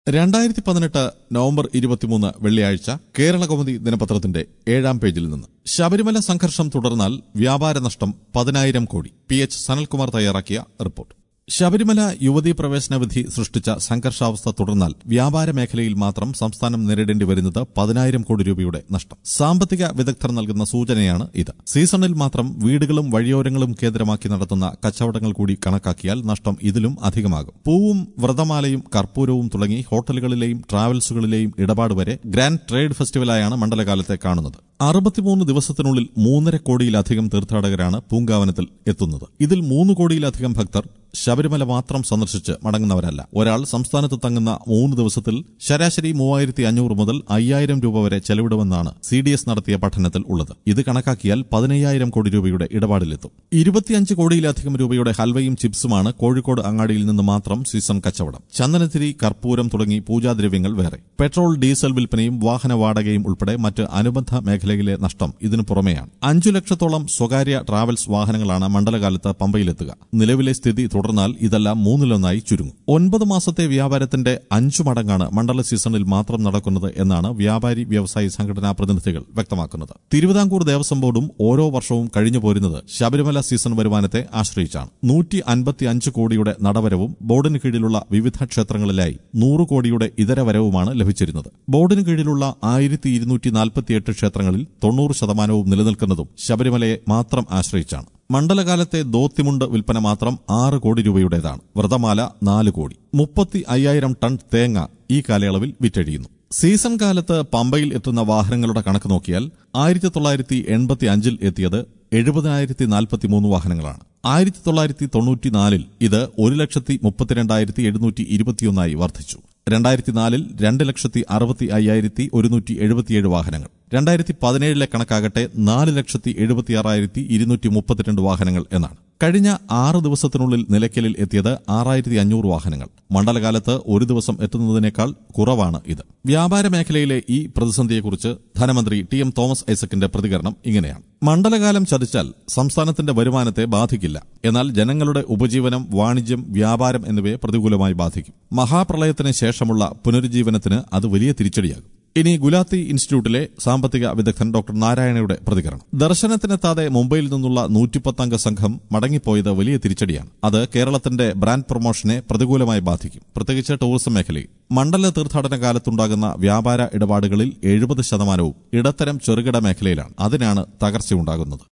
2018 November 23 വെള്ളിയാഴ്ച കേരളകൗമുദി ദിനപത്രത്തിന്റെ 7-ാം പേജിൽ നിന്ന് ശബരിമല സംഘർഷം തുടർന്നാൽ വ്യാപാര നഷ്ടം 10,000 കോടി. PH സനൽകുമാർ തയ്യാറാക്കിയ റിപ്പോർട്ട്. ശബരിമല യുവതീ പ്രവേശന വിധി സൃഷ്ടിച്ച സംഘർഷാവസ്ഥ തുടർന്നാൽ വ്യാപാര മേഖലയിൽ മാത്രം സംസ്ഥാനം നേരിടേണ്ടി വരുന്നത് 10,000 കോടി രൂപയുടെ നഷ്ടം. സാമ്പത്തിക വിദഗ്ധർ നൽകുന്ന സൂചനയാണ് ഇത്. സീസണിൽ മാത്രം വീടുകളും വഴിയോരങ്ങളും കേന്ദ്രമാക്കി നടത്തുന്ന കച്ചവടങ്ങൾ കൂടി കണക്കാക്കിയാൽ നഷ്ടം ഇതിലും അധികമാകും. പൂവും വ്രതമാലയും കർപ്പൂരവും തുടങ്ങി ഹോട്ടലുകളിലെയും ട്രാവൽസുകളിലെയും ഇടപാട് വരെ ഗ്രാൻഡ് ട്രേഡ് ഫെസ്റ്റിവലായാണ് മണ്ഡലകാലത്തെ കാണുന്നത്. 63 ദിവസത്തിനുള്ളിൽ 3.5 കോടിയിലധികം തീർത്ഥാടകരാണ് പൂങ്കാവനത്തിൽ എത്തുന്നത്. ഇതിൽ 3 കോടിയിലധികം ഭക്തർ ശബരിമല മാത്രം സന്ദർശിച്ച് മടങ്ങുന്നവരല്ല. ഒരാൾ സംസ്ഥാനത്ത് തങ്ങുന്ന 3 ദിവസത്തിൽ ശരാശരി 3,500 മുതൽ 5,000 രൂപ വരെ ചെലവിടുമെന്നാണ് CDS നടത്തിയ പഠനത്തിൽ ഉള്ളത്. ഇത് കണക്കാക്കിയാൽ 15,000 കോടി രൂപയുടെ ഇടപാടിലെത്തും. 25 കോടിയിലധികം രൂപയുടെ ഹൽവയും ചിപ്സുമാണ് കോഴിക്കോട് അങ്ങാടിയിൽ നിന്ന് മാത്രം സീസൺ കച്ചവടം. ചന്ദനത്തിരി, കർപ്പൂരം തുടങ്ങി പൂജാദ്രവ്യങ്ങൾ വേറെ. പെട്രോൾ, ഡീസൽ വിൽപ്പനയും വാഹന വാടകയും ഉൾപ്പെടെ മറ്റ് അനുബന്ധ മേഖലയിലെ നഷ്ടം ഇതിനു പുറമെയാണ്. 5 ലക്ഷത്തോളം സ്വകാര്യ ട്രാവൽസ് വാഹനങ്ങളാണ് മണ്ഡലകാലത്ത് പമ്പയിലെത്തുക. നിലവിലെ സ്ഥിതി തുടർന്നാൽ ഇതെല്ലാം 3-1 ചുരുങ്ങും. 9 മാസത്തെ വ്യാപാരത്തിന്റെ 5 മടങ്ങാണ് മണ്ഡല സീസണിൽ മാത്രം നടക്കുന്നത് എന്നാണ് വ്യാപാരി വ്യവസായി സംഘടനാ പ്രതിനിധികൾ വ്യക്തമാക്കുന്നത്. തിരുവിതാംകൂർ ദേവസ്വം ബോർഡും ഓരോ വർഷവും കഴിഞ്ഞു പോരുന്നത് ശബരിമല സീസൺ വരുമാനത്തെ ആശ്രയിച്ചാണ്. 155 കോടിയുടെ നടവരവും ബോർഡിന് കീഴിലുള്ള വിവിധ ക്ഷേത്രങ്ങളിലായി 100 കോടിയുടെ ഇതര വരവുമാണ് ലഭിച്ചിരുന്നത്. ബോർഡിന് കീഴിലുള്ള 1,248 ക്ഷേത്രങ്ങളിൽ 90% നിലനിൽക്കുന്നതും ശബരിമലയെ മാത്രം ആശ്രയിച്ചാണ്. മണ്ഡലകാലത്തെ ദോത്തിമുണ്ട് വിൽപ്പന മാത്രം 6 കോടി രൂപയുടേതാണ്. വ്രതമാല 4 കോടി. 35,000 ടൺ തേങ്ങ ഈ കാലയളവിൽ വിറ്റഴിയുന്നു. സീസൺ കാലത്ത് പമ്പയിൽ എത്തുന്ന വാഹനങ്ങളുടെ കണക്ക് നോക്കിയാൽ 1985 എത്തിയത് 70,043 വാഹനങ്ങളാണ്. 1994 ഇത് 1,32,721 വർദ്ധിച്ചു. 2004 2,65,177 വാഹനങ്ങൾ. 2017 കണക്കാകട്ടെ 4,76,232 വാഹനങ്ങൾ എന്നാണ്. കഴിഞ്ഞ 6 ദിവസത്തിനുള്ളിൽ നിലയ്ക്കലിൽ എത്തിയത് 6,500 വാഹനങ്ങൾ. മണ്ഡലകാലത്ത് ഒരു ദിവസം എത്തുന്നതിനേക്കാൾ കുറവാണ് ഇത്. വ്യാപാര മേഖലയിലെ ഈ പ്രതിസന്ധിയെക്കുറിച്ച് ധനമന്ത്രി TM തോമസ് ഐസക്കിന്റെ പ്രതികരണം ഇങ്ങനെയാണ്. മണ്ഡലകാലം ചതിച്ചാൽ സംസ്ഥാനത്തിന്റെ വരുമാനത്തെ ബാധിക്കില്ല. എന്നാൽ ജനങ്ങളുടെ ഉപജീവനം, വാണിജ്യം, വ്യാപാരം എന്നിവയെ പ്രതികൂലമായി ബാധിക്കും. മഹാപ്രളയത്തിന് ശേഷമുള്ള പുനരുജ്ജീവനത്തിന് അത് വലിയ തിരിച്ചടിയാകും. ഇനി ഗുലാത്തി ഇൻസ്റ്റിറ്റ്യൂട്ടിലെ സാമ്പത്തിക വിദഗ്ധൻ ഡോക്ടർ നാരായണയുടെ പ്രതികരണം. ദർശനത്തിനെത്താതെ മുംബൈയിൽ നിന്നുള്ള 110 അംഗ സംഘം മടങ്ങിപ്പോയത് വലിയ തിരിച്ചടിയാണ്. അത് കേരളത്തിന്റെ ബ്രാൻഡ് പ്രൊമോഷനെ പ്രതികൂലമായി ബാധിക്കും, പ്രത്യേകിച്ച് ടൂറിസം മേഖലയിൽ. മണ്ഡല തീർത്ഥാടന കാലത്തുണ്ടാകുന്ന വ്യാപാര ഇടപാടുകളിൽ 70% ഇടത്തരം ചെറുകിട മേഖലയിലാണ്. അതിനാണ് തകർച്ചയുണ്ടാകുന്നത്.